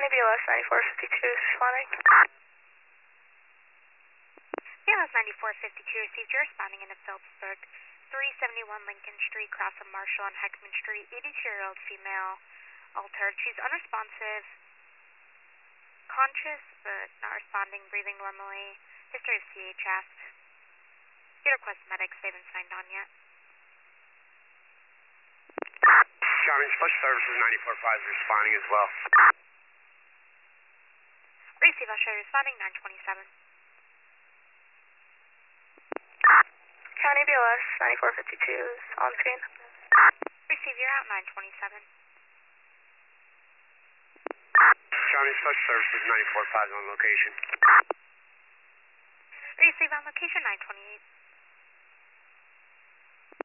BLS 9452 responding. BLS 9452 received. You're responding into Phillipsburg, 371 Lincoln Street, cross of Marshall and Heckman Street. 82-year-old female, altered. She's unresponsive, conscious but not responding, breathing normally. History of CHF. Get request medics. They haven't signed on yet. Charming Special Services 94.5 is responding as well. Receive, I'll show you responding 927. County BLS 9452 is on scene. Receive, you're out 927. Charming Special Services 94.5 is on location. Receive on location 928.